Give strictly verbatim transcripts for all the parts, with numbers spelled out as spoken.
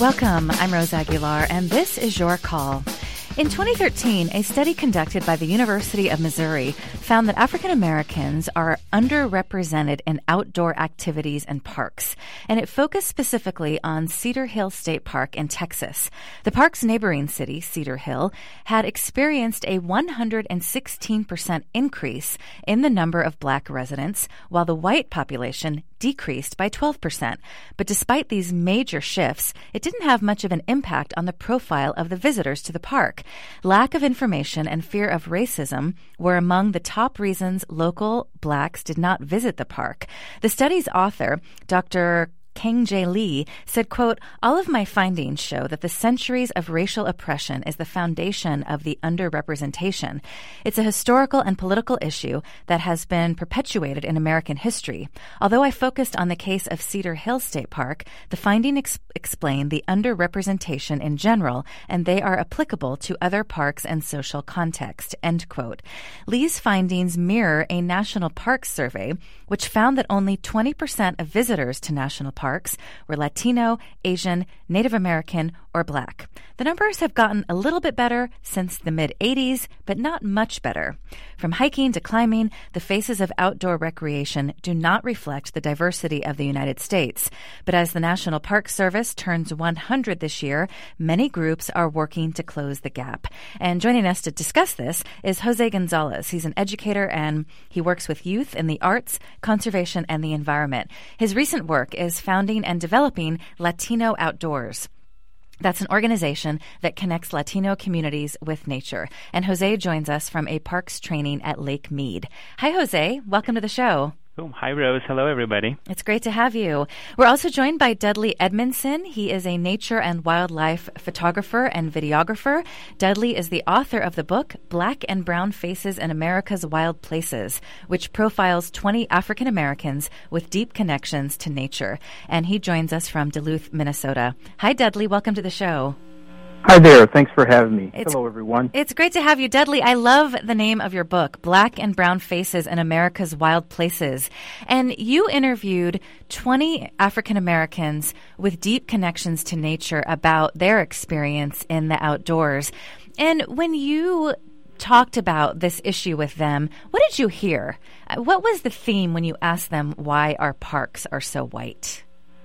Welcome. I'm Rose Aguilar, and this is Your Call. In twenty thirteen, a study conducted by the University of Missouri found that African Americans are underrepresented in outdoor activities and parks, and it focused specifically on Cedar Hill State Park in Texas. The park's neighboring city, Cedar Hill, had experienced a one hundred sixteen percent increase in the number of black residents, while the white population decreased by twelve percent. But despite these major shifts, it didn't have much of an impact on the profile of the visitors to the park. Lack of information and fear of racism were among the top reasons local blacks did not visit the park. The study's author, Doctor Keng-Jae Lee, said, quote, "All of my findings show that the centuries of racial oppression is the foundation of the underrepresentation. It's a historical and political issue that has been perpetuated in American history. Although I focused on the case of Cedar Hill State Park, the finding ex- explain the underrepresentation in general, and they are applicable to other parks and social context," end quote. Lee's findings mirror a national parks survey, which found that only twenty percent of visitors to national parks Parks were Latino, Asian, Native American, or Black. The numbers have gotten a little bit better since the mid-eighties, but not much better. From hiking to climbing, the faces of outdoor recreation do not reflect the diversity of the United States. But as the National Park Service turns one hundred this year, many groups are working to close the gap. And joining us to discuss this is Jose Gonzalez. He's an educator and he works with youth in the arts, conservation, and the environment. His recent work is founding and developing Latino Outdoors. That's an organization that connects Latino communities with nature. And Jose joins us from a parks training at Lake Mead. Hi, Jose. Welcome to the show. Oh, hi, Rose. Hello, everybody. It's great to have you. We're also joined by Dudley Edmondson. He is a nature and wildlife photographer and videographer. Dudley is the author of the book, Black and Brown Faces in America's Wild Places, which profiles twenty African Americans with deep connections to nature. And he joins us from Duluth, Minnesota. Hi, Dudley. Welcome to the show. Hi there. Thanks for having me. It's, Hello, everyone. It's great to have you, Dudley. I love the name of your book, Black and Brown Faces in America's Wild Places. And you interviewed twenty African Americans with deep connections to nature about their experience in the outdoors. And when you talked about this issue with them, what did you hear? What was the theme when you asked them why our parks are so white?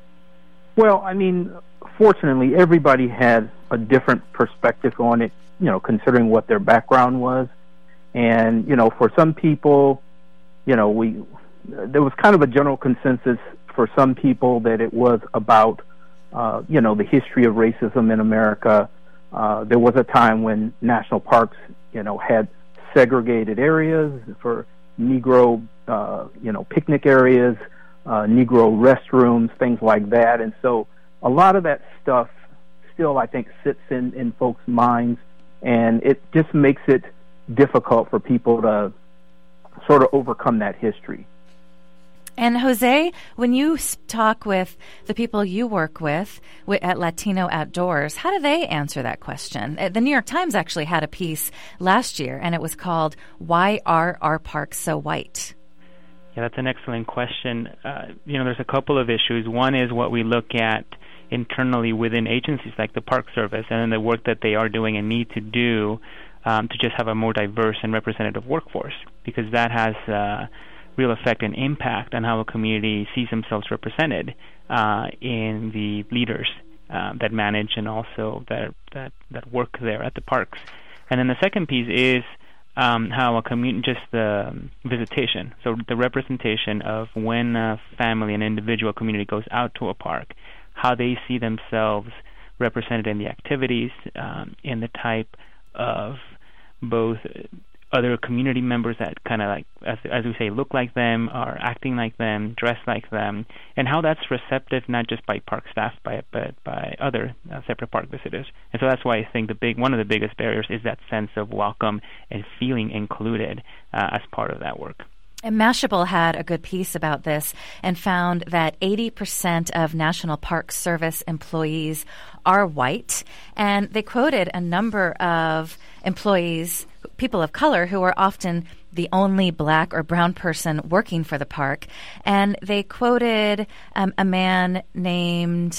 Well, I mean, fortunately, everybody had a different perspective on it, you know, considering what their background was. And, you know, for some people, you know, we there was kind of a general consensus for some people that it was about, uh, you know, the history of racism in America. Uh, there was a time when national parks, you know, had segregated areas for Negro, uh, you know, picnic areas, uh, Negro restrooms, things like that. And so a lot of that stuff still, I think, sits in, in folks' minds, and it just makes it difficult for people to sort of overcome that history. And Jose, when you talk with the people you work with at Latino Outdoors, how do they answer that question? The New York Times actually had a piece last year, and it was called, "Why Are Our Parks So White?" Yeah, that's an excellent question. Uh, you know, there's a couple of issues. One is what we look at internally within agencies like the Park Service and then the work that they are doing and need to do um, to just have a more diverse and representative workforce, because that has uh, real effect and impact on how a community sees themselves represented uh, in the leaders uh, that manage and also that, that, that work there at the parks. And then the second piece is um, how a community, just the um, visitation, so the representation of when a family, an individual community goes out to a park, how they see themselves represented in the activities, um, in the type of both other community members that kind of like, as, as we say, look like them, are acting like them, dress like them, and how that's receptive not just by park staff, by, but by other uh, separate park visitors. And so that's why I think the big one of the biggest barriers is that sense of welcome and feeling included uh, as part of that work. And Mashable had a good piece about this and found that eighty percent of National Park Service employees are white. And they quoted a number of employees, people of color, who are often the only black or brown person working for the park. And they quoted um, a man named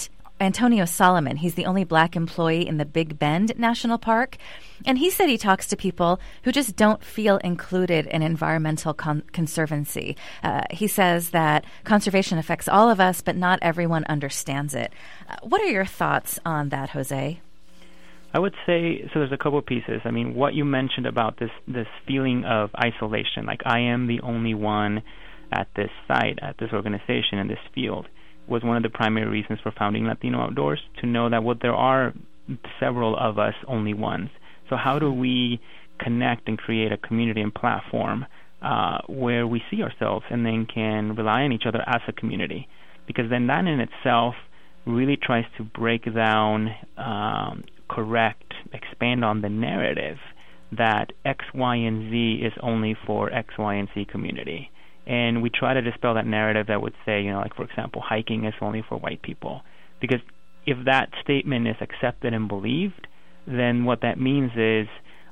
Antonio Solomon. He's the only black employee in the Big Bend National Park. And he said he talks to people who just don't feel included in environmental con- conservancy. Uh, he says that conservation affects all of us, but not everyone understands it. Uh, what are your thoughts on that, Jose? I would say, so there's a couple of pieces. I mean, what you mentioned about this, this feeling of isolation, like I am the only one at this site, at this organization, in this field, was one of the primary reasons for founding Latino Outdoors, to know that what there are several of us only ones. So how do we connect and create a community and platform uh, where we see ourselves and then can rely on each other as a community? Because then that in itself really tries to break down, um, correct, expand on the narrative that X, Y, and Z is only for X, Y, and Z community. And we try to dispel that narrative that would say, you know, like, for example, hiking is only for white people. Because if that statement is accepted and believed, then what that means is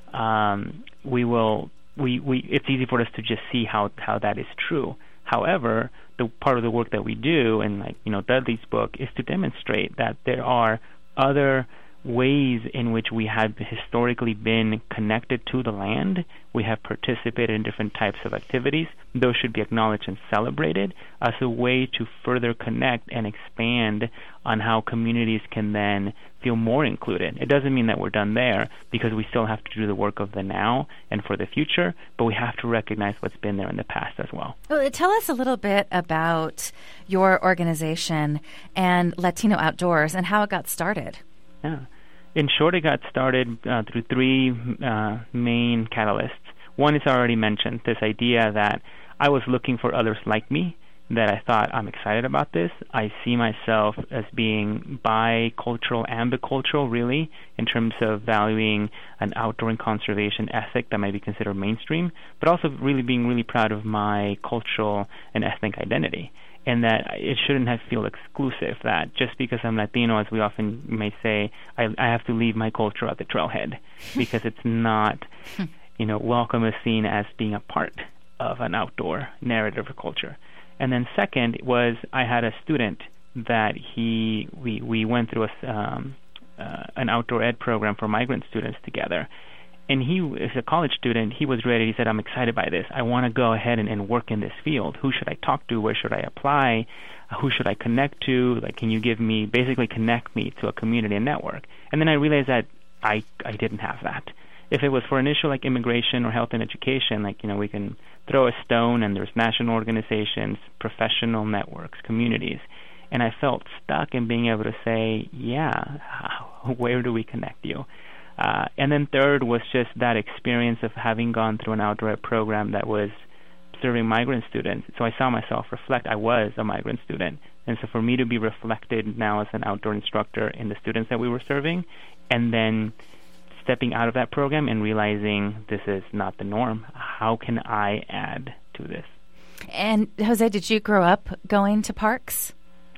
um, we will, we, we, it's easy for us to just see how, how that is true. However, the part of the work that we do, and like, you know, Dudley's book, is to demonstrate that there are other ways in which we have historically been connected to the land. We have participated in different types of activities. Those should be acknowledged and celebrated as a way to further connect and expand on how communities can then feel more included. It doesn't mean that we're done there, because we still have to do the work of the now and for the future, but we have to recognize what's been there in the past as well. Well, tell us a little bit about your organization and Latino Outdoors and how it got started. Yeah. In short, it got started uh, through three uh, main catalysts. One is already mentioned, this idea that I was looking for others like me, that I thought, I'm excited about this. I see myself as being bicultural and bicultural, really, in terms of valuing an outdoor and conservation ethic that might be considered mainstream, but also really being really proud of my cultural and ethnic identity. And that it shouldn't have feel exclusive, that just because I'm Latino, as we often may say, I, I have to leave my culture at the trailhead, because it's not, you know, welcome is seen as being a part of an outdoor narrative or culture. And then second was I had a student that he, we, we went through a, um, uh, an outdoor ed program for migrant students together. And he, as a college student, he was ready. He said, I'm excited by this. I want to go ahead and, and work in this field. Who should I talk to? Where should I apply? Uh, who should I connect to? Like, can you give me, basically connect me to a community and network? And then I realized that I, I didn't have that. If it was for initial, like, immigration or health and education, like, you know, we can throw a stone and there's national organizations, professional networks, communities. And I felt stuck in being able to say, yeah, how, where do we connect you? Uh, and then third was just that experience of having gone through an outdoor ed program that was serving migrant students. So I saw myself reflect. I was a migrant student. And so for me to be reflected now as an outdoor instructor in the students that we were serving, and then stepping out of that program and realizing this is not the norm, how can I add to this? And Jose, did you grow up going to parks?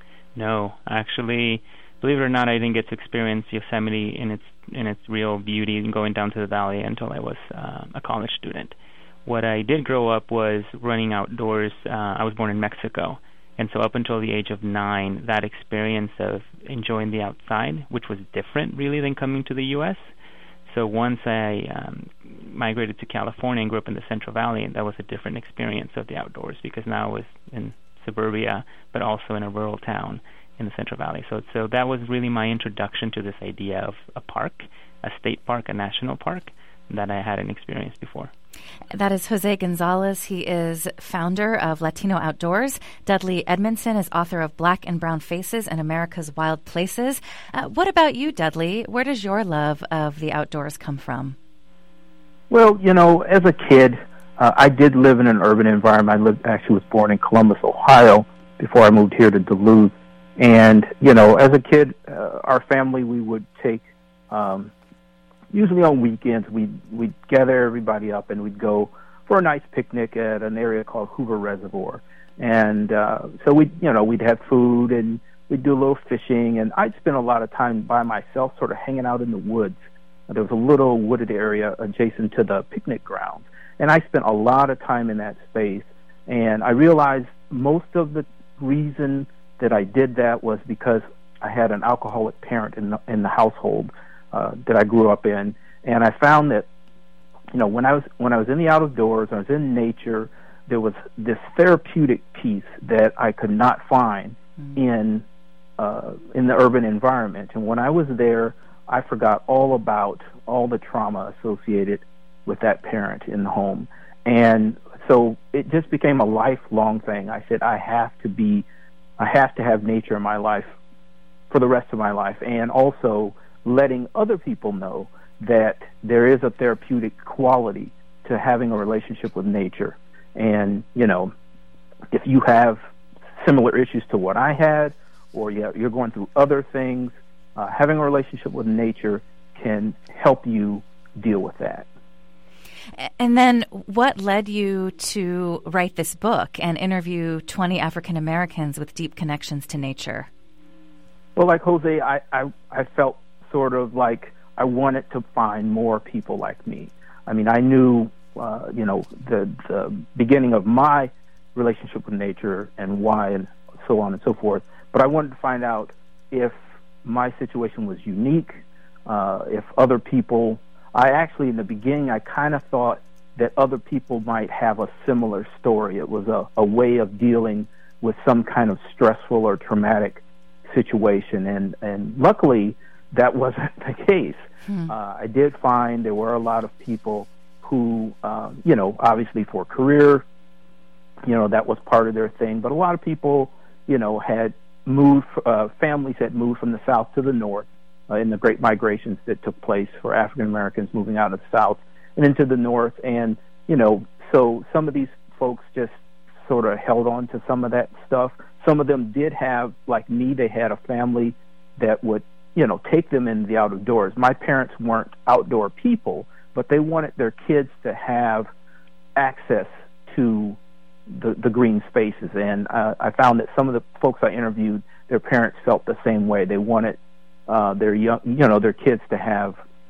No, actually, believe it or not, I didn't get to experience Yosemite in its in its real beauty and going down to the valley until I was uh, a college student. What I did grow up was running outdoors. Uh, I was born in Mexico, and so up until the age of nine, that experience of enjoying the outside, which was different really than coming to the U S. So once I um, migrated to California and grew up in the Central Valley, that was a different experience of the outdoors, because now I was in suburbia, but also in a rural town in the Central Valley. So so that was really my introduction to this idea of a park, a state park, a national park, that I hadn't experienced before. That is Jose Gonzalez. He is founder of Latino Outdoors. Dudley Edmondson is author of Black and Brown Faces in America's Wild Places. Uh, what about you, Dudley? Where does your love of the outdoors come from? Well, you know, as a kid, uh, I did live in an urban environment. I lived, actually was born in Columbus, Ohio, before I moved here to Duluth. And, you know, as a kid, uh, our family, we would take, um, usually on weekends, we'd, we'd gather everybody up and we'd go for a nice picnic at an area called Hoover Reservoir. And uh, so we'd, you know, we'd have food and we'd do a little fishing. And I'd spend a lot of time by myself sort of hanging out in the woods. There was a little wooded area adjacent to the picnic grounds. And I spent a lot of time in that space. And I realized most of the reason that I did that was because I had an alcoholic parent in the, in the household uh, that I grew up in, and I found that, you know, when I was when I was in the outdoors, I was in nature, there was this therapeutic piece that I could not find mm. in uh, in the urban environment. And when I was there, I forgot all about all the trauma associated with that parent in the home. And so it just became a lifelong thing. I said, I have to be, I have to have nature in my life for the rest of my life, and also letting other people know that there is a therapeutic quality to having a relationship with nature. And, you know, if you have similar issues to what I had, or you're going through other things, uh, having a relationship with nature can help you deal with that. And then what led you to write this book and interview twenty African Americans with deep connections to nature? Well, like Jose, I, I, I felt sort of like I wanted to find more people like me. I mean, I knew, uh, you know, the, the beginning of my relationship with nature and why and so on and so forth, but I wanted to find out if my situation was unique, uh, if other people... I actually, in the beginning, I kind of thought that other people might have a similar story. It was a, a way of dealing with some kind of stressful or traumatic situation, and, and luckily, that wasn't the case. Hmm. Uh, I did find there were a lot of people who, uh, you know, obviously for career, you know, that was part of their thing, but a lot of people, you know, had moved, uh, families had moved from the South to the North, Uh, in the great migrations that took place for African Americans moving out of the South and into the North. And, you know, so some of these folks just sort of held on to some of that stuff. Some of them did have, like me, they had a family that would, you know, take them in the outdoors. My parents weren't outdoor people, but they wanted their kids to have access to the, the green spaces. And uh, I found that some of the folks I interviewed, their parents felt the same way. They wanted Uh, their young, you know, their kids to have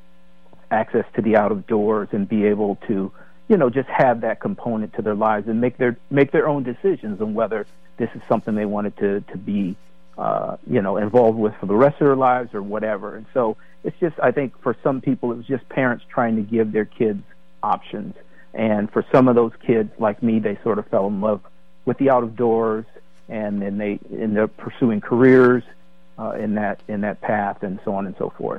access to the outdoors and be able to, you know, just have that component to their lives and make their make their own decisions on whether this is something they wanted to to be, uh, you know, involved with for the rest of their lives or whatever. And so it's just, I think, for some people, it was just parents trying to give their kids options. And for some of those kids, like me, they sort of fell in love with the outdoors, and then they ended up pursuing careers Uh, in that in that path, and so on and so forth.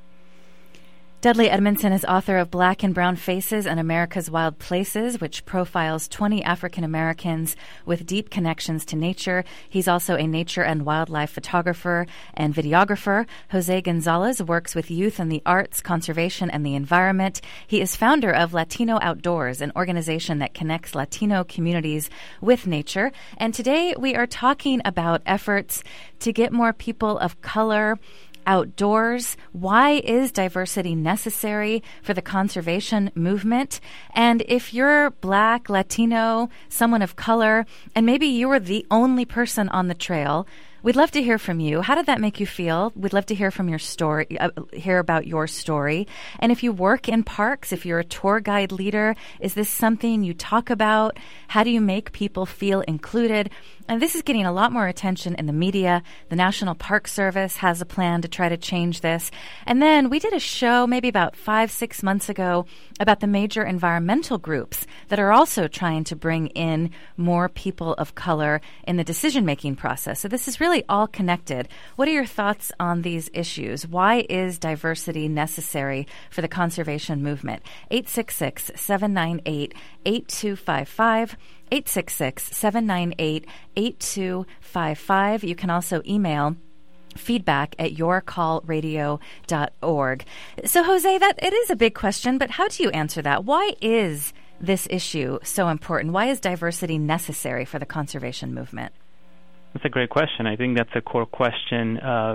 Dudley Edmondson is author of Black and Brown Faces and America's Wild Places, which profiles twenty African Americans with deep connections to nature. He's also a nature and wildlife photographer and videographer. Jose Gonzalez works with youth in the arts, conservation, and the environment. He is founder of Latino Outdoors, an organization that connects Latino communities with nature. And today we are talking about efforts to get more people of color outdoors. Why is diversity necessary for the conservation movement? And if you're Black, Latino, someone of color, and maybe you were the only person on the trail, we'd love to hear from you. How did that make you feel? We'd love to hear from your story, uh, hear about your story. And if you work in parks, if you're a tour guide leader, is this something you talk about? How do you make people feel included? And this is getting a lot more attention in the media. The National Park Service has a plan to try to change this. And then we did a show maybe about five, six months ago about the major environmental groups that are also trying to bring in more people of color in the decision-making process. So this is really all connected. What are your thoughts on these issues? Why is diversity necessary for the conservation movement? eight six six, seven nine eight, eight two five five. eight six six, seven nine eight, eight two five five. You can also email feedback at your call radio dot org. So, Jose, that it is a big question, but how do you answer that? Why is this issue so important? Why is diversity necessary for the conservation movement? That's a great question. I think that's a core question of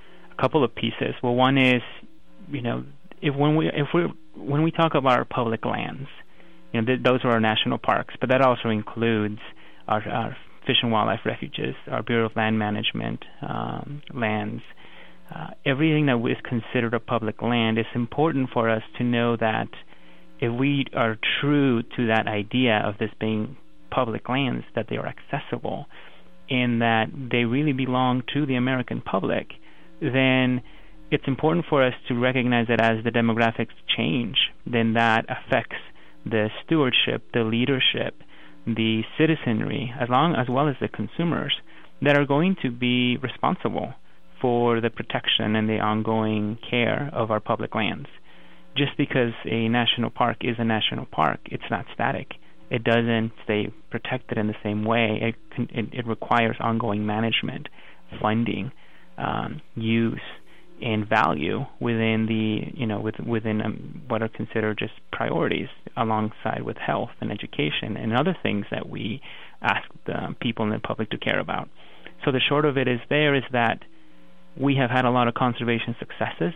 a couple of pieces. Well, one is, you know, if when we if we when we talk about our public lands, you know, th- those are our national parks, but that also includes our, our fish and wildlife refuges, our Bureau of Land Management um, lands. Uh, everything that is considered a public land, it's important for us to know that if we are true to that idea of this being public lands, that they are accessible, in that they really belong to the American public, then it's important for us to recognize that as the demographics change, then that affects the stewardship, the leadership, the citizenry, as long as well as the consumers that are going to be responsible for the protection and the ongoing care of our public lands. Just because a national park is a national park, it's not static. It doesn't stay protected in the same way. It it, it requires ongoing management, funding, um, use, and value within the you know with, within um, what are considered just priorities, alongside with health and education and other things that we ask the people in the public to care about. So the short of it is there is that we have had a lot of conservation successes,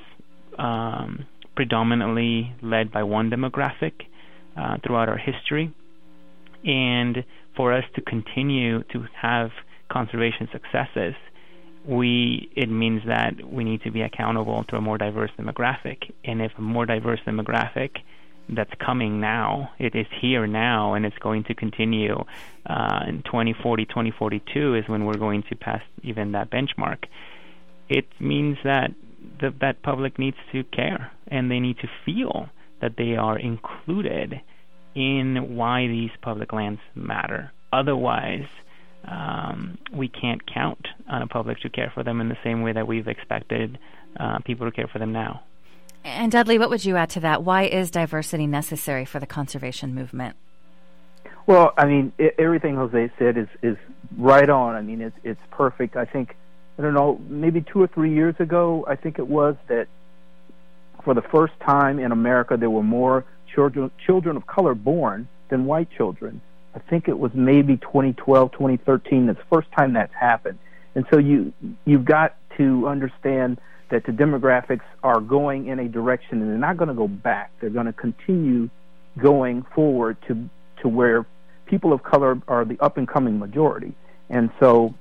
um, predominantly led by one demographic uh, throughout our history. And for us to continue to have conservation successes, we it means that we need to be accountable to a more diverse demographic. And if a more diverse demographic that's coming now, it is here now, and it's going to continue uh, in twenty forty, twenty forty-two is when we're going to pass even that benchmark. It means that the, that public needs to care, and they need to feel that they are included in why these public lands matter. Otherwise, um, we can't count on a public to care for them in the same way that we've expected uh, people to care for them now. And Dudley, what would you add to that? Why is diversity necessary for the conservation movement? Well, I mean, it, everything Jose said is, is right on. I mean, it's it's perfect. I think, I don't know, maybe two or three years ago, I think it was, that for the first time in America, there were more children children of color born than white children. I think it was maybe twenty twelve, twenty thirteen. That's the first time that's happened. And so you you've got to understand that the demographics are going in a direction, and they're not going to go back. They're going to continue going forward to to where people of color are the up-and-coming majority. And so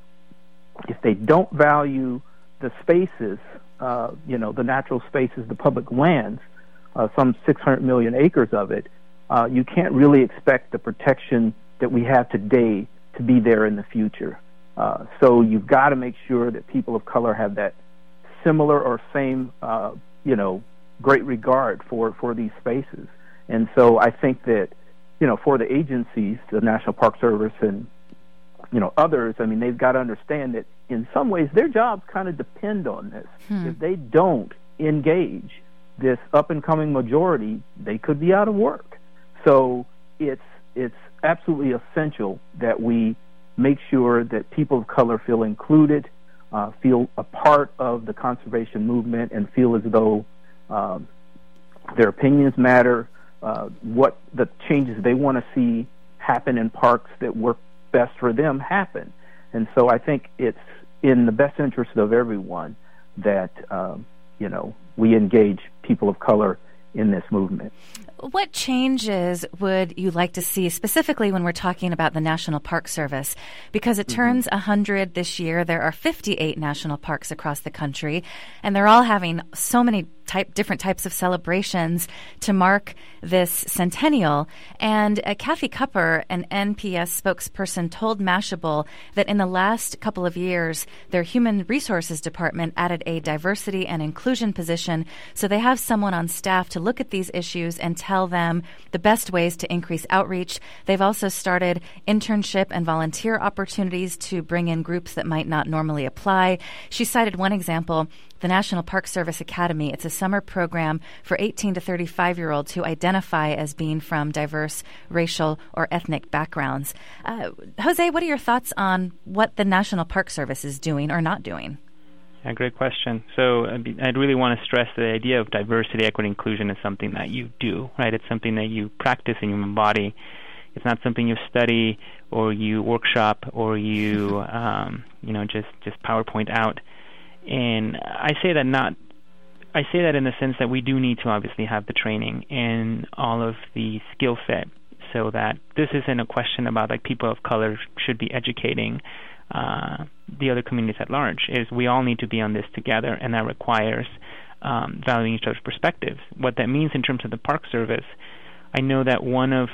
if they don't value the spaces, uh, you know, the natural spaces, the public lands, uh, some six hundred million acres of it, uh, you can't really expect the protection that we have today to be there in the future. Uh, so you've got to make sure that people of color have that similar or same, uh, you know, great regard for, for these spaces. And so I think that, you know, for the agencies, the National Park Service and, you know, others, I mean, they've got to understand that in some ways their jobs kind of depend on this. Hmm. If they don't engage this up-and-coming majority, they could be out of work. So it's it's absolutely essential that we make sure that people of color feel included, uh, feel a part of the conservation movement, and feel as though um, their opinions matter, uh, what the changes they want to see happen in parks that work best for them happen. And so I think it's in the best interest of everyone that, um, you know, we engage people of color in this movement. What changes would you like to see, specifically when we're talking about the National Park Service? Because it turns mm-hmm. one hundred this year. There are fifty-eight national parks across the country, and they're all having so many type, different types of celebrations to mark this centennial. And uh, Kathy Kupper, an N P S spokesperson, told Mashable that in the last couple of years, their Human Resources Department added a diversity and inclusion position, so they have someone on staff to look at these issues and tell them the best ways to increase outreach. They've also started internship and volunteer opportunities to bring in groups that might not normally apply. She cited one example, the National Park Service Academy. It's a summer program for eighteen to thirty-five-year-olds who identify as being from diverse racial or ethnic backgrounds. Uh, Jose, what are your thoughts on what the National Park Service is doing or not doing? Yeah, great question. So I'd really want to stress the idea of diversity, equity, inclusion is something that you do, right? It's something that you practice and you embody. It's not something you study or you workshop or you, um, you know, just, just PowerPoint out. And I say that not, I say that in the sense that we do need to obviously have the training and all of the skill set, so that this isn't a question about like people of color should be educating uh, the other communities at large. Is we all need to be on this together, and that requires um, valuing each other's perspectives. What that means in terms of the Park Service, I know that one of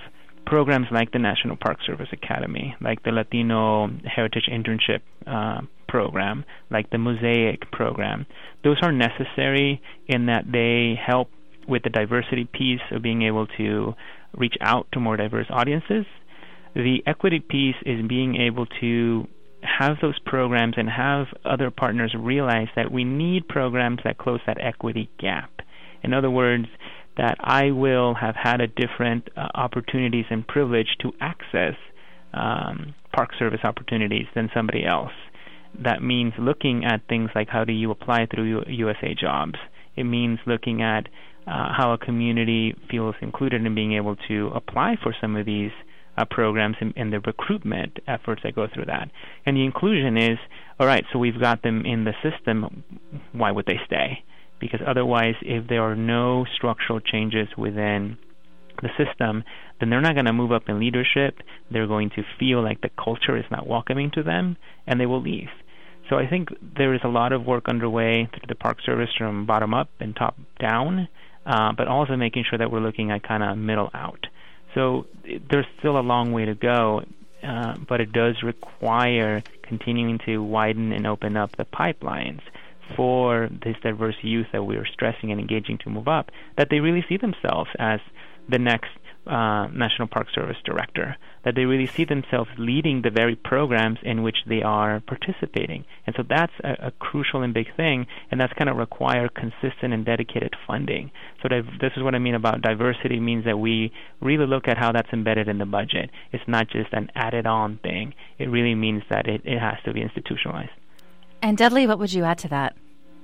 programs like the National Park Service Academy, like the Latino Heritage Internship uh, program, like the Mosaic program, those are necessary in that they help with the diversity piece of being able to reach out to more diverse audiences. The equity piece is being able to have those programs and have other partners realize that we need programs that close that equity gap. In other words, that I will have had a different uh, opportunities and privilege to access um, Park Service opportunities than somebody else. That means looking at things like how do you apply through U S A Jobs. It means looking at uh, how a community feels included in being able to apply for some of these uh, programs and, and the recruitment efforts that go through that. And the inclusion is, all right, so we've got them in the system, why would they stay? Because otherwise, if there are no structural changes within the system, then they're not going to move up in leadership. They're going to feel like the culture is not welcoming to them, and they will leave. So I think there is a lot of work underway through the Park Service from bottom up and top down, uh, but also making sure that we're looking at kind of middle out. So it, there's still a long way to go, uh, but it does require continuing to widen and open up the pipelines for this diverse youth that we are stressing and engaging to move up, that they really see themselves as the next uh, National Park Service director, that they really see themselves leading the very programs in which they are participating. And so that's a, a crucial and big thing, and that's going to require consistent and dedicated funding. So div- this is what I mean about diversity, means that we really look at how that's embedded in the budget. It's not just an added-on thing. It really means that it, it has to be institutionalized. And Dudley, what would you add to that?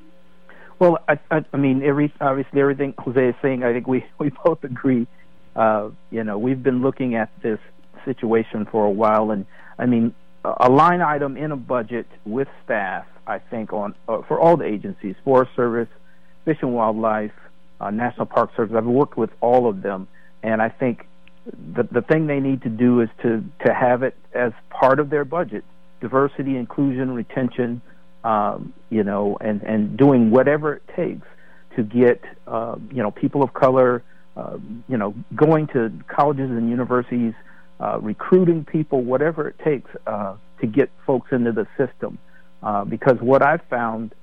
Well, I, I, I mean, every obviously everything Jose is saying, I think we, we both agree. Uh, you know, we've been looking at this situation for a while, and I mean, a line item in a budget with staff, I think, on uh, for all the agencies, Forest Service, Fish and Wildlife, uh, National Park Service. I've worked with all of them, and I think the the thing they need to do is to to have it as part of their budget: diversity, inclusion, retention. Um, you know, and, and doing whatever it takes to get, uh, you know, people of color, uh, you know, going to colleges and universities, uh, recruiting people, whatever it takes uh, to get folks into the system. Uh, because what I've found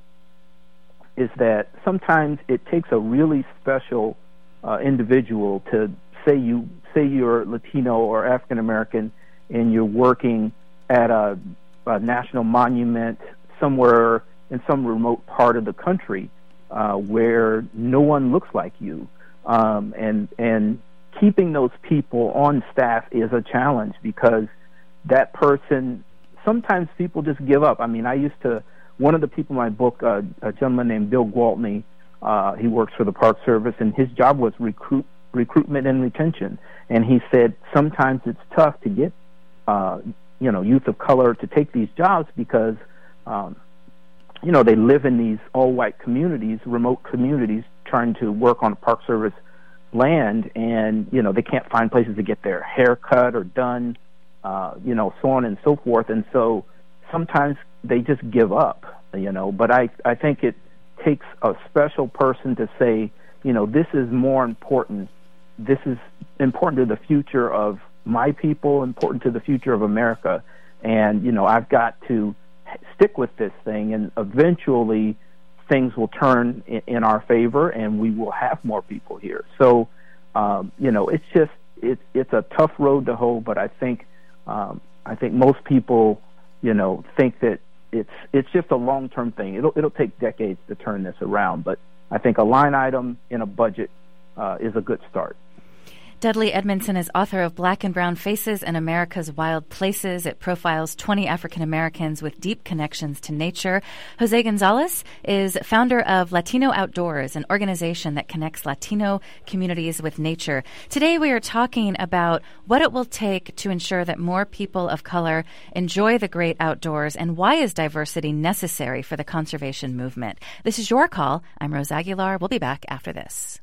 is that sometimes it takes a really special uh, individual to say you say you're Latino or African American and you're working at a, a national monument somewhere in some remote part of the country uh, where no one looks like you. Um, and and keeping those people on staff is a challenge because that person, sometimes people just give up. I mean, I used to, one of the people in my book, uh, a gentleman named Bill Gwaltney, uh, he works for the Park Service, and his job was recruit recruitment and retention. And he said sometimes it's tough to get, uh, you know, youth of color to take these jobs because Um, you know, they live in these all-white communities, remote communities, trying to work on Park Service land, and, you know, they can't find places to get their hair cut or done, uh, you know, so on and so forth. And so sometimes they just give up, you know. But I, I think it takes a special person to say, you know, this is more important. This is important to the future of my people, important to the future of America. And, you know, I've got to stick with this thing, and eventually things will turn in, in our favor, and we will have more people here. So, um, you know, it's just it's it's a tough road to hoe, but I think um, I think most people, you know, think that it's it's just a long-term thing. It'll it'll take decades to turn this around, but I think a line item in a budget uh, is a good start. Dudley Edmondson is author of Black and Brown Faces in America's Wild Places. It profiles twenty African Americans with deep connections to nature. Jose Gonzalez is founder of Latino Outdoors, an organization that connects Latino communities with nature. Today we are talking about what it will take to ensure that more people of color enjoy the great outdoors, and why is diversity necessary for the conservation movement. This is Your Call. I'm Rose Aguilar. We'll be back after this.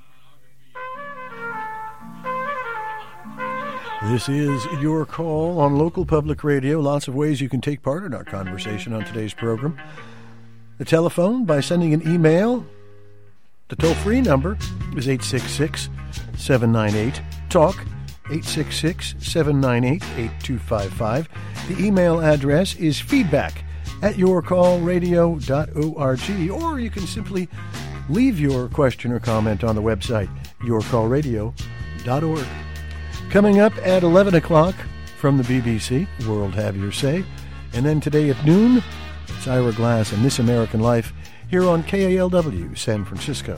This is Your Call on Local Public Radio. Lots of ways you can take part in our conversation on today's program. The telephone, by sending an email. The toll-free number is eight six six, seven nine eight, TALK, eight six six, seven nine eight, eight two five five. The email address is feedback at your call radio dot org, or you can simply leave your question or comment on the website, your call radio dot org. Coming up at eleven o'clock from the B B C, World Have Your Say. And then today at noon, it's Ira Glass and This American Life here on K A L W San Francisco.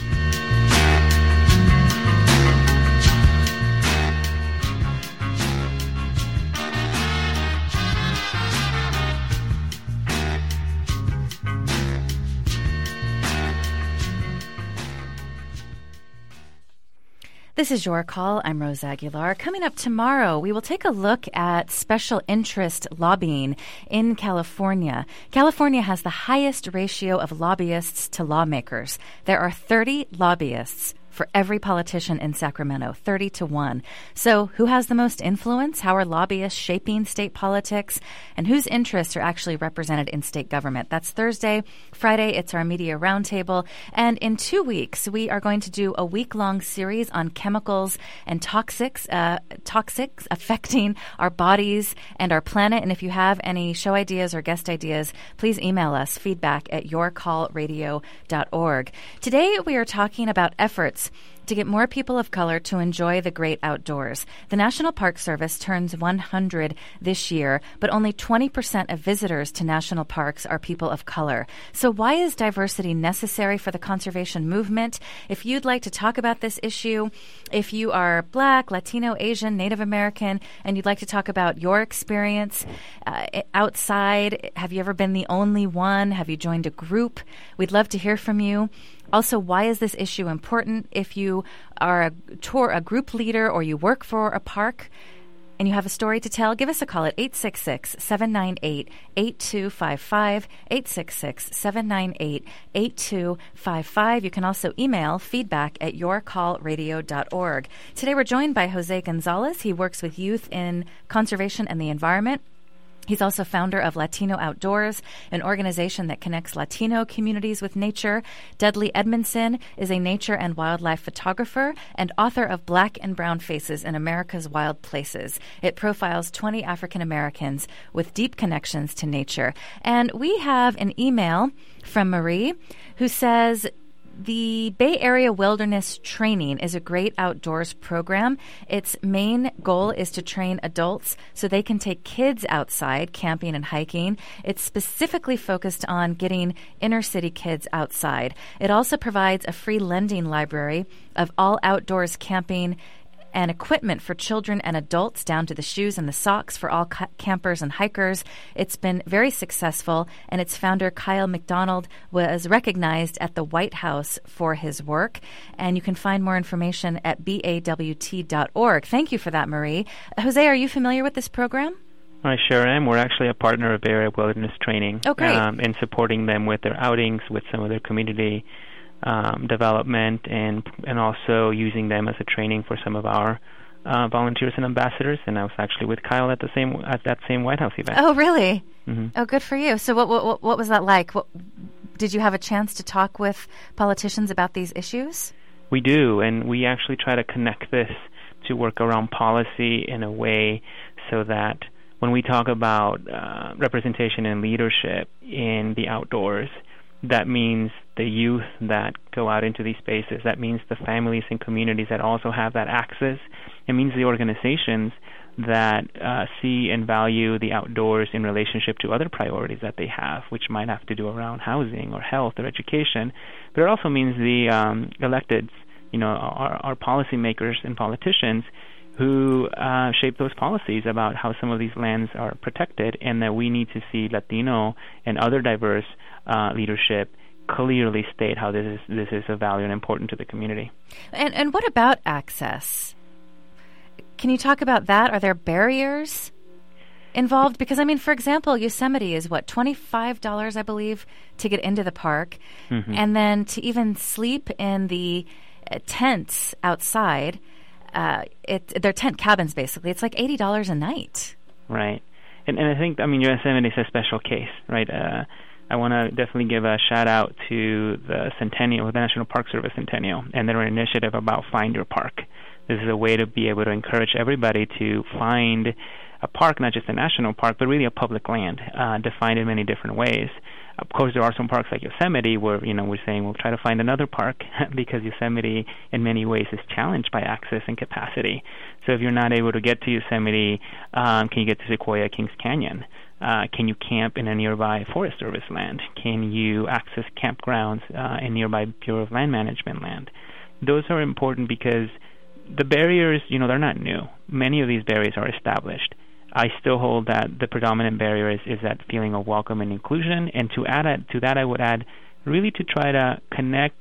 This is Your Call. I'm Rose Aguilar. Coming up tomorrow, we will take a look at special interest lobbying in California. California has the highest ratio of lobbyists to lawmakers. There are thirty lobbyists for every politician in Sacramento, thirty to one. So who has the most influence? How are lobbyists shaping state politics? And whose interests are actually represented in state government? That's Thursday. Friday, it's our media roundtable. And in two weeks, we are going to do a week-long series on chemicals and toxics, uh, toxics affecting our bodies and our planet. And if you have any show ideas or guest ideas, please email us, feedback at your call radio dot org. Today, we are talking about efforts to get more people of color to enjoy the great outdoors. The National Park Service turns one hundred this year, but only twenty percent of visitors to national parks are people of color. So why is diversity necessary for the conservation movement? If you'd like to talk about this issue, if you are Black, Latino, Asian, Native American, and you'd like to talk about your experience uh, outside, have you ever been the only one? Have you joined a group? We'd love to hear from you. Also, why is this issue important? If you are a tour, a group leader, or you work for a park and you have a story to tell, give us a call at eight six six, seven nine eight, eight two five five, eight six six, seven nine eight, eight two five five. You can also email feedback at your call radio dot org. Today we're joined by Jose Gonzalez. He works with youth in conservation and the environment. He's also founder of Latino Outdoors, an organization that connects Latino communities with nature. Dudley Edmondson is a nature and wildlife photographer and author of Black and Brown Faces in America's Wild Places. It profiles twenty African Americans with deep connections to nature. And we have an email from Marie who says, the Bay Area Wilderness Training is a great outdoors program. Its main goal is to train adults so they can take kids outside camping and hiking. It's specifically focused on getting inner city kids outside. It also provides a free lending library of all outdoors camping and equipment for children and adults, down to the shoes and the socks for all ca- campers and hikers. It's been very successful, and its founder, Kyle McDonald, was recognized at the White House for his work. And you can find more information at B A W T dot org. Thank you for that, Marie. Jose, are you familiar with this program? I sure am. We're actually a partner of Bay Area Wilderness Training. Oh, great. Um, in supporting them with their outings, with some of their community Um, development, and and also using them as a training for some of our uh, volunteers and ambassadors. And I was actually with Kyle at the same at that same White House event. Oh, really? Mm-hmm. Oh, good for you. So, what what what was that like? What, did you have a chance to talk with politicians about these issues? We do, and we actually try to connect this to work around policy in a way so that when we talk about uh, representation and leadership in the outdoors, that means the youth that go out into these spaces. That means the families and communities that also have that access. It means the organizations that uh, see and value the outdoors in relationship to other priorities that they have, which might have to do around housing or health or education. But it also means the um, electeds, you know, our, our policymakers and politicians who uh, shape those policies about how some of these lands are protected, and that we need to see Latino and other diverse uh, leadership clearly state how this is this is of value and important to the community. And and what about access? Can you talk about that? Are there barriers involved? Because, I mean, for example, Yosemite is, what, twenty-five dollars, I believe, to get into the park. Mm-hmm. And then to even sleep in the uh, tents outside, uh, it, they're tent cabins, basically. It's like eighty dollars a night. Right. And, and I think, I mean, Yosemite is a special case, right? Uh, I want to definitely give a shout-out to the Centennial, the National Park Service Centennial, and their initiative about Find Your Park. This is a way to be able to encourage everybody to find a park, not just a national park, but really a public land, uh, defined in many different ways. Of course, there are some parks like Yosemite where, you know, we're saying we'll try to find another park because Yosemite in many ways is challenged by access and capacity. So if you're not able to get to Yosemite, um, can you get to Sequoia Kings Canyon? Uh, can you camp in a nearby Forest Service land? Can you access campgrounds uh, in nearby Bureau of Land Management land? Those are important because the barriers, you know, they're not new. Many of these barriers are established. I still hold that the predominant barrier is, is that feeling of welcome and inclusion, and to add a, to that I would add really to try to connect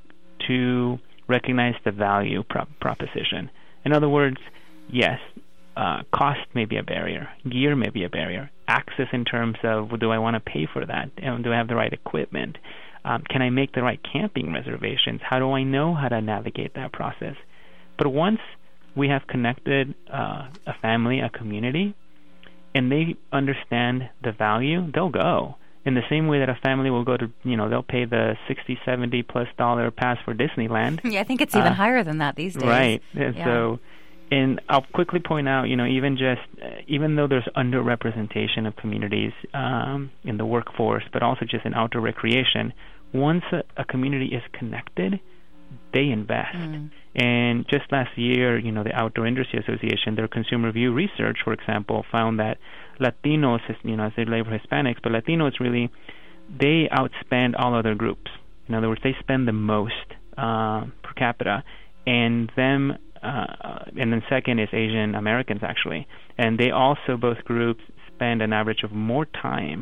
to recognize the value prop- proposition. In other words, yes, uh, cost may be a barrier, gear may be a barrier, access in terms of, well, do I want to pay for that, and do I have the right equipment, um, can I make the right camping reservations, how do I know how to navigate that process. But once we have connected uh, a family, a community, and they understand the value, they'll go. In the same way that a family will go to, you know, they'll pay the sixty, seventy plus dollar pass for Disneyland. Yeah, I think it's even uh, higher than that these days. Right. And yeah. so, and I'll quickly point out, you know, even just, uh, even though there's underrepresentation of communities um, in the workforce, but also just in outdoor recreation, once a, a community is connected, they invest. Mm. And just last year, you know, the Outdoor Industry Association, their consumer review research, for example, found that Latinos, you know, as they label Hispanics, but Latinos really, they outspend all other groups. In other words, they spend the most uh, per capita, and them, uh, and then second is Asian Americans actually, and they also both groups spend an average of more time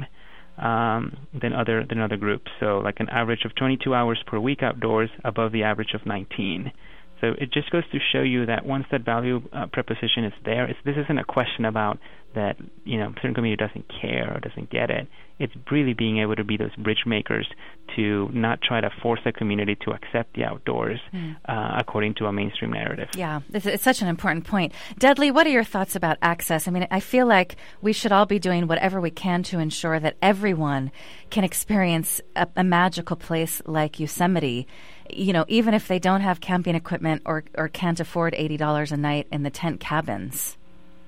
um, than other than other groups. So, like an average of twenty-two hours per week outdoors, above the average of nineteen. So it just goes to show you that once that value uh, preposition is there, it's, this isn't a question about that, you know, a certain community doesn't care or doesn't get it. It's really being able to be those bridge makers to not try to force a community to accept the outdoors mm. uh, according to a mainstream narrative. Yeah, it's, it's such an important point. Dudley, what are your thoughts about access? I mean, I feel like we should all be doing whatever we can to ensure that everyone can experience a, a magical place like Yosemite, you know, even if they don't have camping equipment or, or can't afford eighty dollars a night in the tent cabins.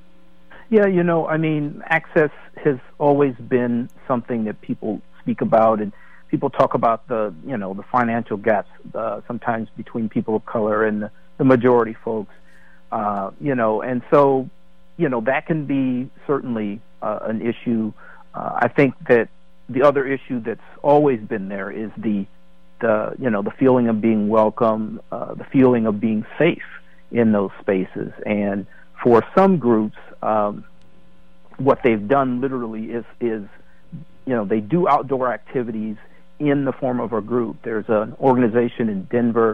Yeah, you know, I mean, access has always been something that people speak about, and people talk about the, you know, the financial gaps uh, sometimes between people of color and the, the majority folks, uh, you know, and so, you know, that can be certainly uh, an issue. Uh, I think that the other issue that's always been there is the, the you know, the feeling of being welcome, uh, the feeling of being safe in those spaces, and for some groups, um, what they've done literally is, is, you know, they do outdoor activities in the form of a group. There's an organization in Denver.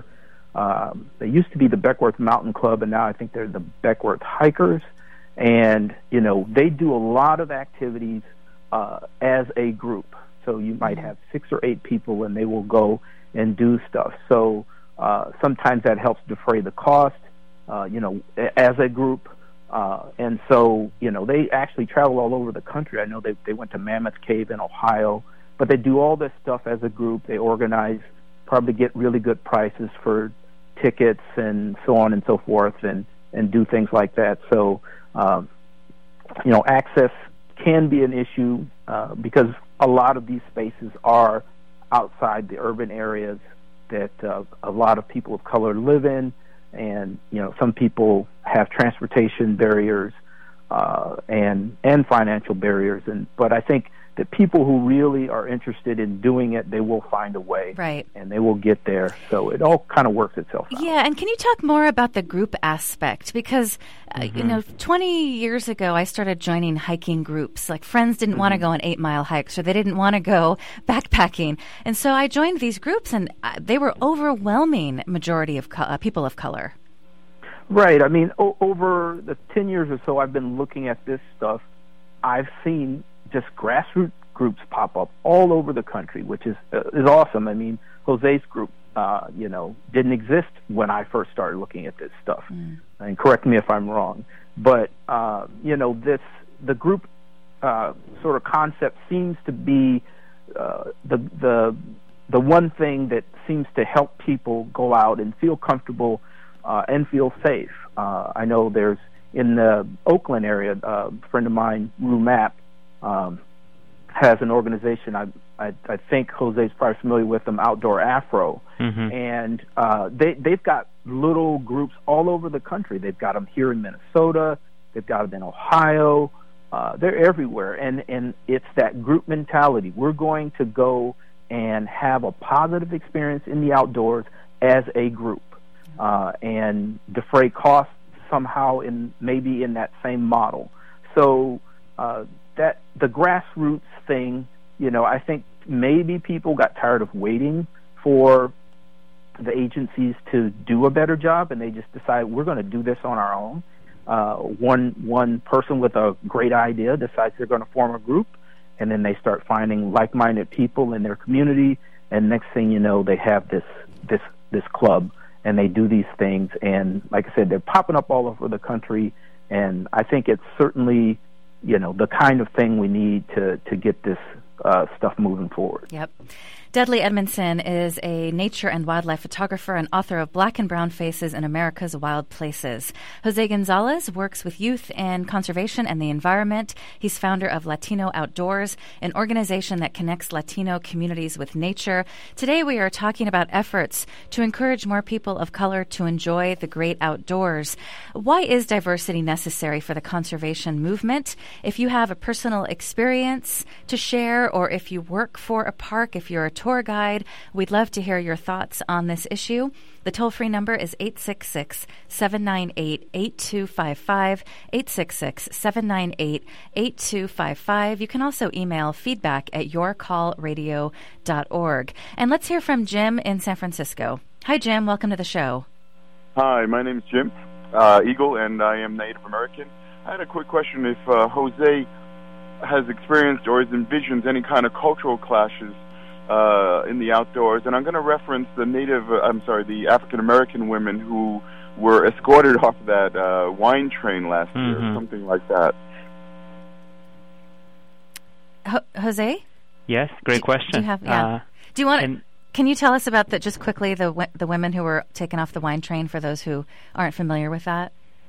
Um, they used to be the Beckworth Mountain Club, and now I think they're the Beckworth Hikers. And, you know, they do a lot of activities uh, as a group. So you might have six or eight people, and they will go and do stuff. So uh, sometimes that helps defray the cost, uh, you know, as a group. Uh, and so, you know, they actually travel all over the country. I know they they went to Mammoth Cave in Ohio, but they do all this stuff as a group. They organize, probably get really good prices for tickets and so on and so forth, and, and do things like that. So, um, you know, access can be an issue uh, because a lot of these spaces are outside the urban areas that uh, a lot of people of color live in. And, you know, some people have transportation barriers uh, and and financial barriers. And but I think that people who really are interested in doing it, they will find a way. Right. And they will get there. So it all kind of works itself out. Yeah, and can you talk more about the group aspect? Because, uh, mm-hmm. you know, twenty years ago, I started joining hiking groups. Like, friends didn't mm-hmm. want to go on eight-mile hikes, or they didn't want to go backpacking. And so I joined these groups, and uh, they were overwhelming majority of co- uh, people of color. Right. I mean, o- over the ten years or so I've been looking at this stuff, I've seen just grassroots groups pop up all over the country, which is uh, is awesome. I mean, Jose's group, uh, you know, didn't exist when I first started looking at this stuff. Mm. And correct me if I'm wrong, but uh, you know, this the group uh, sort of concept seems to be uh, the the the one thing that seems to help people go out and feel comfortable uh, and feel safe. Uh, I know there's in the Oakland area, uh, a friend of mine, Rue Mapp, um, has an organization. I, I I think Jose's probably familiar with them, Outdoor Afro, mm-hmm. and uh, they they've got little groups all over the country. They've got them here in Minnesota. They've got them in Ohio. Uh, they're everywhere, and and it's that group mentality. We're going to go and have a positive experience in the outdoors as a group, uh, and defray costs somehow in maybe in that same model. So uh, that the grassroots thing, you know, I think maybe people got tired of waiting for the agencies to do a better job, and they just decided we're going to do this on our own. Uh, one one person with a great idea decides they're going to form a group, and then they start finding like-minded people in their community, and next thing you know, they have this this this club, and they do these things, and like I said, they're popping up all over the country, and I think it's certainly, you know, the kind of thing we need to to get this uh, stuff moving forward. Yep. Dudley Edmondson is a nature and wildlife photographer and author of Black and Brown Faces in America's Wild Places. Jose Gonzalez works with youth in conservation and the environment. He's founder of Latino Outdoors, an organization that connects Latino communities with nature. Today we are talking about efforts to encourage more people of color to enjoy the great outdoors. Why is diversity necessary for the conservation movement? If you have a personal experience to share, or if you work for a park, if you're a tour guide, we'd love to hear your thoughts on this issue. The toll-free number is eight six six, seven nine eight, eight two five five, eight six six, seven nine eight, eight two five five. You can also email feedback at your call radio dot org. And let's hear from Jim in San Francisco. Hi, Jim. Welcome to the show. Hi, my name is Jim uh, Eagle, and I am Native American. I had a quick question. If uh, Jose has experienced or has envisioned any kind of cultural clashes Uh, in the outdoors, and I'm going to reference the Native, uh, I'm sorry, the African American women who were escorted off that uh, wine train last mm-hmm. year, something like that. Ho- Jose? Yes, great do, question. Do you have? Yeah. Uh, do you want? And, can you tell us about that just quickly? The the women who were taken off the wine train. For those who aren't familiar with that.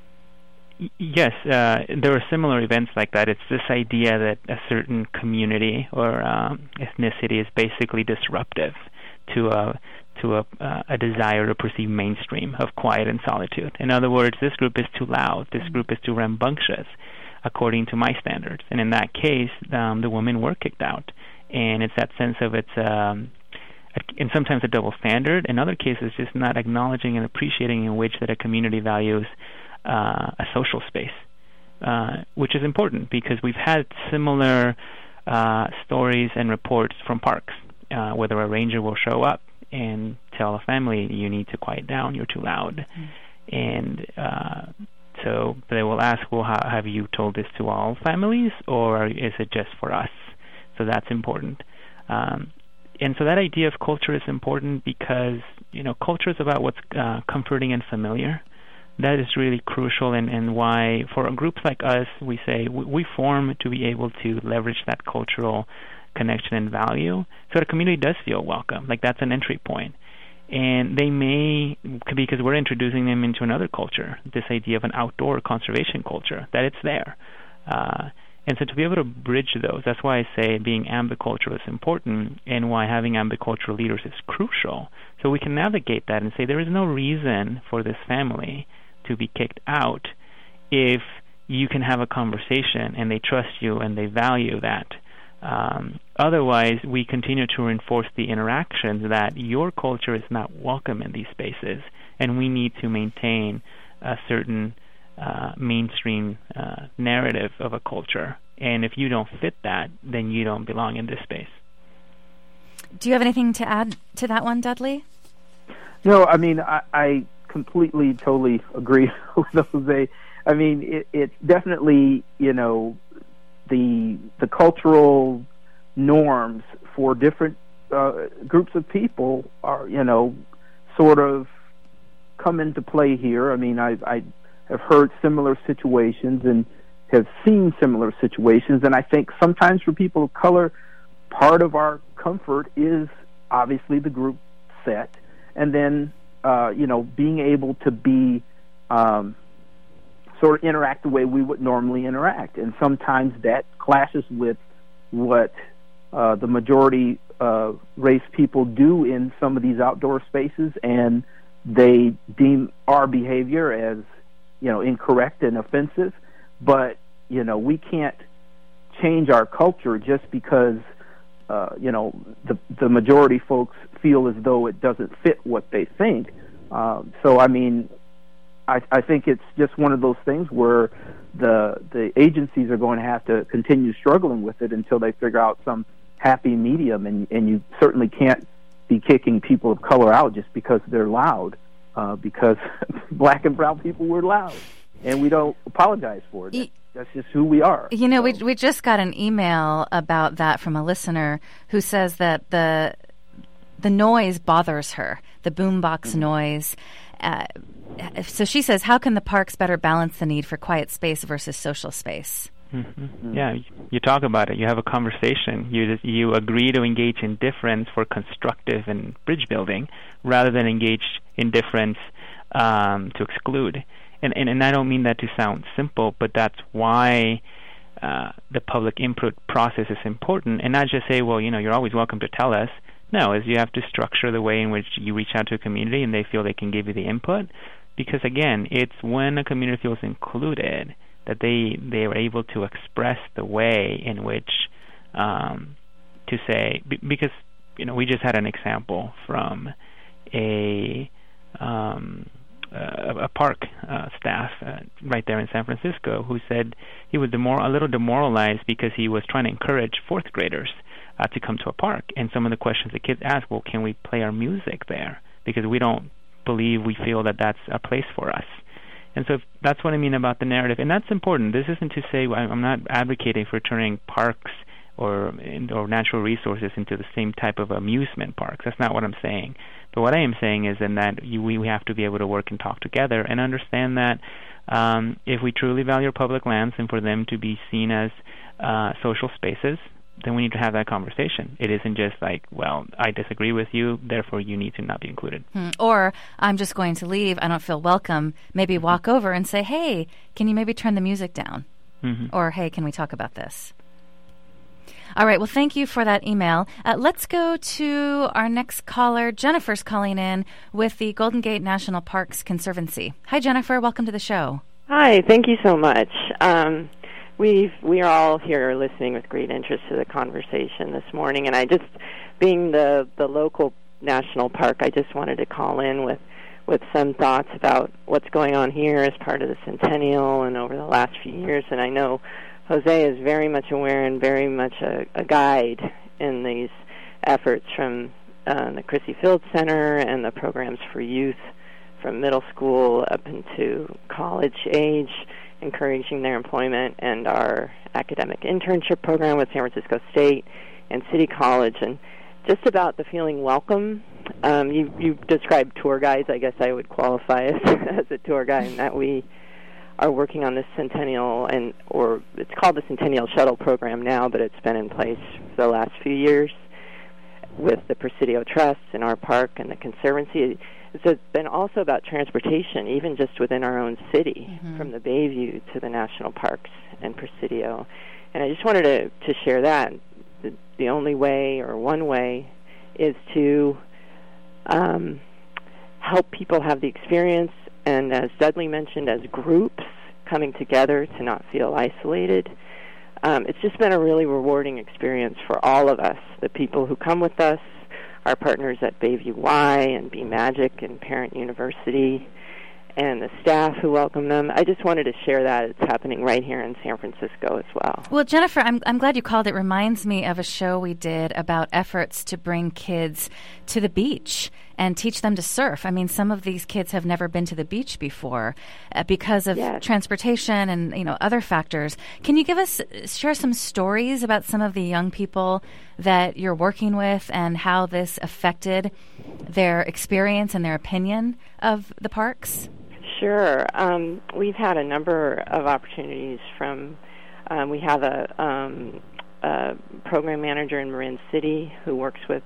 Yes, uh, there are similar events like that. It's this idea that a certain community or um, ethnicity is basically disruptive to a to a, uh, a desire to perceive mainstream of quiet and solitude. In other words, this group is too loud. This group is too rambunctious, according to my standards. And in that case, um, the women were kicked out. And it's that sense of it's, um, a, and sometimes a double standard. In other cases, just not acknowledging and appreciating in which that a community values Uh, a social space, uh, which is important because we've had similar uh, stories and reports from parks, uh, whether a ranger will show up and tell a family, you need to quiet down, you're too loud. Mm. And uh, so they will ask, well, how, have you told this to all families, or is it just for us? So that's important. Um, and so that idea of culture is important because, you know, culture is about what's uh, comforting and familiar. That is really crucial, and, and why for groups like us, we say we, we form to be able to leverage that cultural connection and value so the community does feel welcome. Like that's an entry point. And they may, because we're introducing them into another culture, this idea of an outdoor conservation culture, that it's there. Uh, and so to be able to bridge those, that's why I say being ambicultural is important, and why having ambicultural leaders is crucial. So we can navigate that and say there is no reason for this family to be kicked out if you can have a conversation and they trust you and they value that. Um, otherwise, we continue to reinforce the interactions that your culture is not welcome in these spaces, and we need to maintain a certain uh, mainstream uh, narrative of a culture. And if you don't fit that, then you don't belong in this space. Do you have anything to add to that one, Dudley? No, I mean, I... I completely, totally agree with Jose. I mean, it, it's definitely, you know, the the cultural norms for different uh, groups of people are, you know, sort of come into play here. I mean, I, I have heard similar situations and have seen similar situations, and I think sometimes for people of color, part of our comfort is obviously the group set, and then uh, you know, being able to be um, sort of interact the way we would normally interact. And sometimes that clashes with what uh, the majority uh, race people do in some of these outdoor spaces, and they deem our behavior as, you know, incorrect and offensive. But, you know, we can't change our culture just because, uh, you know, the, the majority folks feel as though it doesn't fit what they think. Uh, so, I mean, I, I think it's just one of those things where the the agencies are going to have to continue struggling with it until they figure out some happy medium, and, and you certainly can't be kicking people of color out just because they're loud, uh, because black and brown people were loud, and we don't apologize for it. That's, that's just who we are. You know, so. we we just got an email about that from a listener who says that the the noise bothers her, the boombox mm-hmm. noise. Uh, so she says, how can the parks better balance the need for quiet space versus social space? Mm-hmm. Mm-hmm. Yeah, you talk about it. You have a conversation. You you agree to engage in difference for constructive and bridge building, rather than engage in difference um, to exclude. And, and and I don't mean that to sound simple, but that's why uh, the public input process is important. And not just say, well, you know, you're always welcome to tell us. No, is you have to structure the way in which you reach out to a community and they feel they can give you the input. Because again, it's when a community feels included that they they are able to express the way in which um, to say, b- because you know we just had an example from a um, a, a park uh, staff uh, right there in San Francisco who said he was demor- a little demoralized because he was trying to encourage fourth graders uh, to come to a park, and some of the questions the kids asked, well, can we play our music there? Because we don't believe, we feel that that's a place for us. And so that's what I mean about the narrative, and that's important. This isn't to say I'm not advocating for turning parks or or natural resources into the same type of amusement parks. That's not what I'm saying. But what I am saying is in that you, we have to be able to work and talk together and understand that um, if we truly value public lands and for them to be seen as uh, social spaces, then we need to have that conversation. It isn't just like, well, I disagree with you, therefore you need to not be included. Hmm. Or I'm just going to leave, I don't feel welcome. Maybe walk over and say, hey, can you maybe turn the music down? Mm-hmm. Or, hey, can we talk about this? All right, well, thank you for that email. Uh, let's go to our next caller. Jennifer's calling in with the Golden Gate National Parks Conservancy. Hi, Jennifer. Welcome to the show. Hi, thank you so much. Um, We've, we are all here listening with great interest to the conversation this morning, and I just, being the, the local national park, I just wanted to call in with, with some thoughts about what's going on here as part of the Centennial and over the last few years. And I know Jose is very much aware and very much a, a guide in these efforts from uh, the Crissy Field Center and the programs for youth from middle school up into college age, encouraging their employment, and our academic internship program with San Francisco State and City College, and just about the feeling welcome. Um, you, you described tour guides. I guess I would qualify as, as a tour guide, in that we are working on this Centennial, and or it's called the Centennial Shuttle Program now, but it's been in place for the last few years with the Presidio Trust in our park and the Conservancy. It's been also about transportation, even just within our own city, mm-hmm. from the Bayview to the national parks and Presidio. And I just wanted to, to share that. The, the only way, or one way, is to um, help people have the experience, and as Dudley mentioned, as groups coming together to not feel isolated. Um, it's just been a really rewarding experience for all of us, the people who come with us, our partners at Bayview Y and Be Magic and Parent University, and the staff who welcome them. I just wanted to share that. It's happening right here in San Francisco as well. Well, Jennifer, I'm I'm glad you called. It reminds me of a show we did about efforts to bring kids to the beach and teach them to surf. I mean, some of these kids have never been to the beach before uh, because of yes. transportation and, you know, other factors. Can you give us, share some stories about some of the young people that you're working with and how this affected their experience and their opinion of the parks? Sure. Um, we've had a number of opportunities from, um, we have a, um, a program manager in Marin City who works with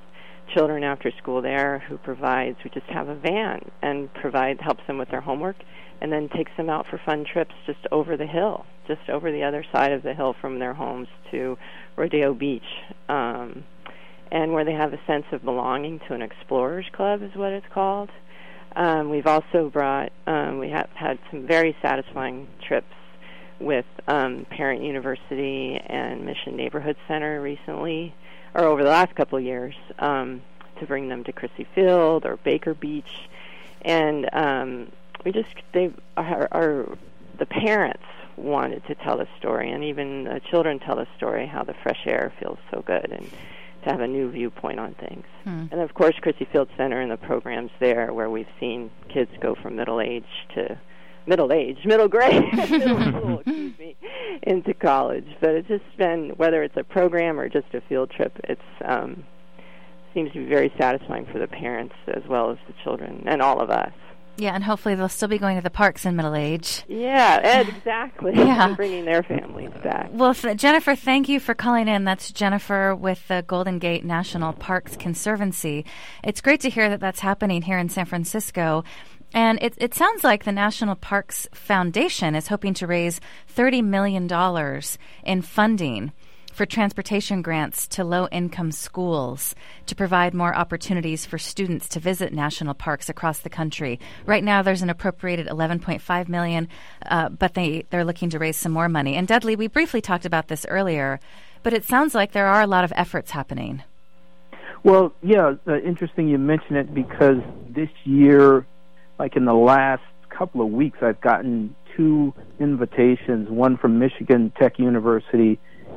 children after school there who provides, we just have a van and provide, helps them with their homework, and then takes them out for fun trips just over the hill, just over the other side of the hill from their homes to Rodeo Beach, um, and where they have a sense of belonging to an explorers club is what it's called. Um, we've also brought, um, we have had some very satisfying trips with um, Parent University and Mission Neighborhood Center recently, or over the last couple of years, um, to bring them to Crissy Field or Baker Beach. And um, we just, they are, are, the parents wanted to tell the story, and even the children tell the story, how the fresh air feels so good, and to have a new viewpoint on things. Hmm. And of course, Crissy Field Center and the programs there, where we've seen kids go from middle age to middle age, middle grade, middle school, excuse me, into college. But it's just been, whether it's a program or just a field trip, it's um, seems to be very satisfying for the parents as well as the children and all of us. Yeah, and hopefully they'll still be going to the parks in middle age. Yeah, Ed, exactly. Yeah. And bringing their families back. Well, th- Jennifer, thank you for calling in. That's Jennifer with the Golden Gate National Parks Conservancy. It's great to hear that that's happening here in San Francisco. And it, it sounds like the National Parks Foundation is hoping to raise thirty million dollars in funding for transportation grants to low-income schools to provide more opportunities for students to visit national parks across the country. Right now, there's an appropriated eleven point five million dollars, uh, but they, they're looking to raise some more money. And Dudley, we briefly talked about this earlier, but it sounds like there are a lot of efforts happening. Well, yeah, uh, interesting you mention it, because this year, like in the last couple of weeks, I've gotten two invitations, one from Michigan Tech University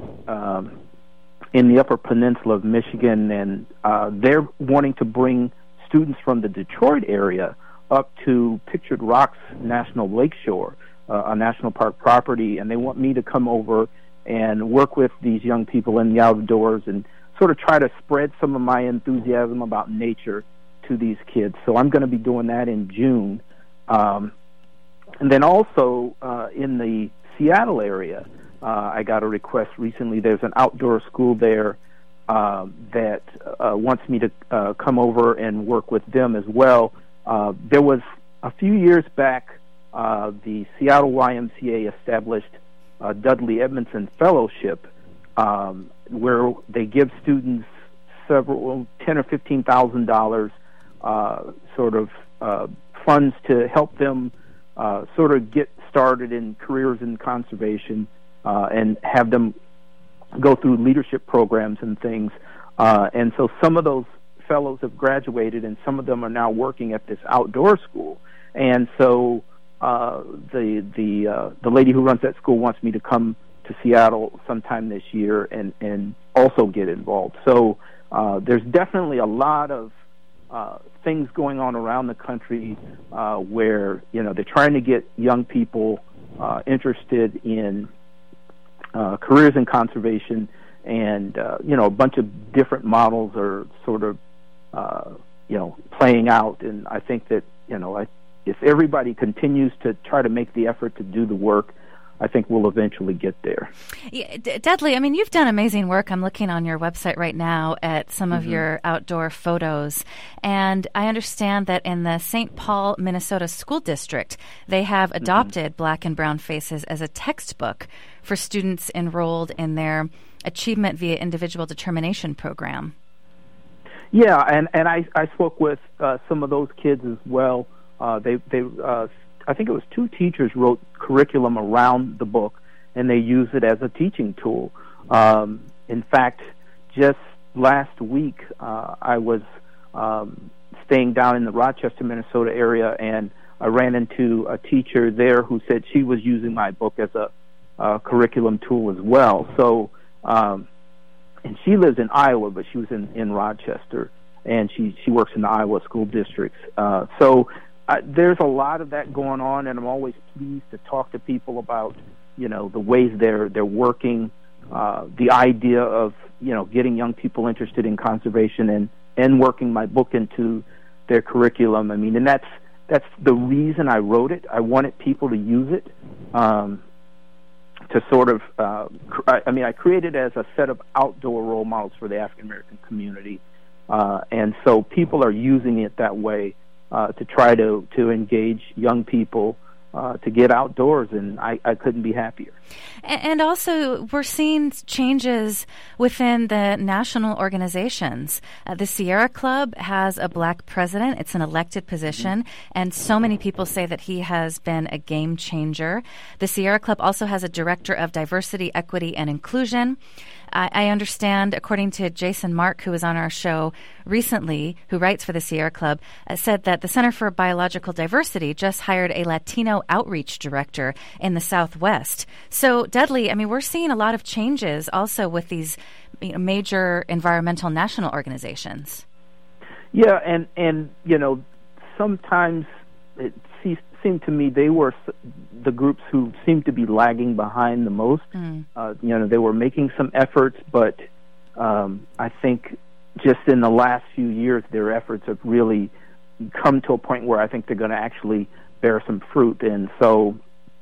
um, in the Upper Peninsula of Michigan, and uh, they're wanting to bring students from the Detroit area up to Pictured Rocks National Lakeshore, uh, a national park property, and they want me to come over and work with these young people in the outdoors and sort of try to spread some of my enthusiasm about nature to these kids. So I'm going to be doing that in June. Um, and then also uh, in the Seattle area, uh, I got a request recently. There's an outdoor school there uh, that uh, wants me to uh, come over and work with them as well. Uh, there was, a few years back, uh, the Seattle Y M C A established a Dudley Edmondson Fellowship, um, where they give students several, ten or fifteen thousand dollars, uh, sort of uh, funds to help them uh, sort of get started in careers in conservation, uh, and have them go through leadership programs and things. Uh, and so some of those fellows have graduated, and some of them are now working at this outdoor school. And so uh, the the uh, the lady who runs that school wants me to come to Seattle sometime this year and, and also get involved. So uh, there's definitely a lot of uh, things going on around the country uh, where, you know, they're trying to get young people uh, interested in uh, careers in conservation, and, uh, you know, a bunch of different models are sort of, uh, you know, playing out. And I think that, you know, I, if everybody continues to try to make the effort to do the work, I think we'll eventually get there. Yeah, D- Dudley, I mean, you've done amazing work. I'm looking on your website right now at some of mm-hmm. your outdoor photos. And I understand that in the Saint Paul, Minnesota School District, they have adopted mm-hmm. Black and Brown Faces as a textbook for students enrolled in their Achievement via Individual Determination program. Yeah, and, and I, I spoke with uh, some of those kids as well. Uh, they they uh, I think it was two teachers wrote curriculum around the book, and they use it as a teaching tool. Um, in fact, just last week, uh, I was um, staying down in the Rochester, Minnesota area, and I ran into a teacher there who said she was using my book as a, a curriculum tool as well. So, um, and she lives in Iowa, but she was in, in Rochester, and she, she works in the Iowa school districts. Uh, so, Uh, there's a lot of that going on, and I'm always pleased to talk to people about, you know, the ways they're they're working, uh, the idea of, you know, getting young people interested in conservation and, and working my book into their curriculum. I mean, and that's that's the reason I wrote it. I wanted people to use it, um, to sort of, uh, cr- I mean, I created it as a set of outdoor role models for the African American community. Uh, and so people are using it that way uh, to try to, to engage young people uh, to get outdoors, and I, I couldn't be happier. And also, we're seeing changes within the national organizations. Uh, the Sierra Club has a black president. It's an elected position, mm-hmm. and so many people say that he has been a game changer. The Sierra Club also has a director of diversity, equity, and inclusion. I understand, according to Jason Mark, who was on our show recently, who writes for the Sierra Club, uh, said that the Center for Biological Diversity just hired a Latino outreach director in the Southwest. So, Dudley, I mean, we're seeing a lot of changes also with these you know, major environmental national organizations. Yeah, and, and you know, sometimes it seemed to me they were the groups who seemed to be lagging behind the most. Mm. Uh, you know, they were making some efforts, but um, I think just in the last few years, their efforts have really come to a point where I think they're going to actually bear some fruit. And so,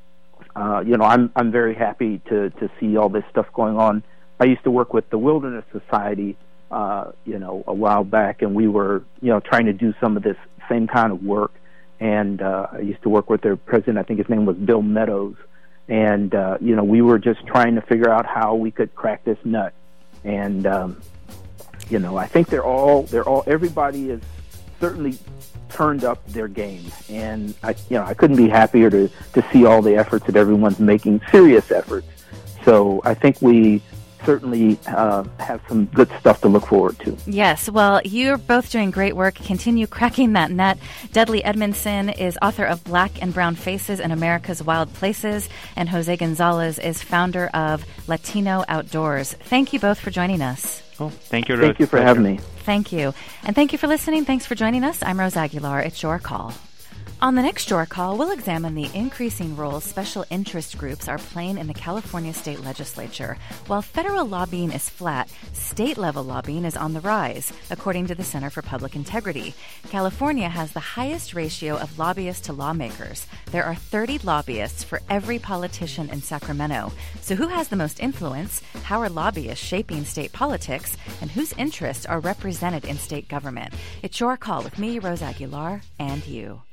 uh, you know, I'm I'm very happy to to see all this stuff going on. I used to work with the Wilderness Society, uh, you know, a while back, and we were, you know, trying to do some of this same kind of work. And uh, I used to work with their president. I think his name was Bill Meadows. And, uh, you know, we were just trying to figure out how we could crack this nut. And, um, you know, I think they're all, they're all, everybody is certainly turned up their game. And, I, you know, I couldn't be happier to, to see all the efforts that everyone's making, serious efforts. So I think we certainly uh, have some good stuff to look forward to. Yes, well, you're both doing great work. Continue cracking that nut. Dudley Edmondson is author of Black and Brown Faces in America's Wild Places, and Jose Gonzalez is founder of Latino Outdoors. Thank you both for joining us. Oh, thank you, Rose. Thank you for having me. Thank you. And thank you for listening. Thanks for joining us. I'm Rose Aguilar. It's Your Call. On the next Your Call, we'll examine the increasing role special interest groups are playing in the California state legislature. While federal lobbying is flat, state-level lobbying is on the rise, according to the Center for Public Integrity. California has the highest ratio of lobbyists to lawmakers. There are thirty lobbyists for every politician in Sacramento. So who has the most influence? How are lobbyists shaping state politics? And whose interests are represented in state government? It's Your Call with me, Rose Aguilar, and you.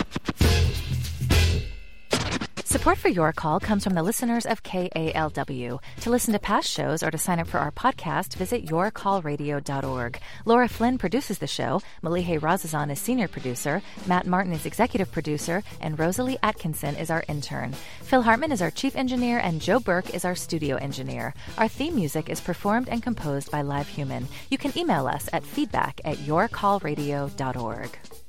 Support for Your Call comes from the listeners of K A L W. To listen to past shows or to sign up for our podcast, visit your call radio dot org. Laura Flynn produces the show. Malihe Razazan is senior producer. Matt Martin is executive producer. And Rosalie Atkinson is our intern. Phil Hartman is our chief engineer. And Joe Burke is our studio engineer. Our theme music is performed and composed by Live Human. You can email us at feedback at your call radio dot org.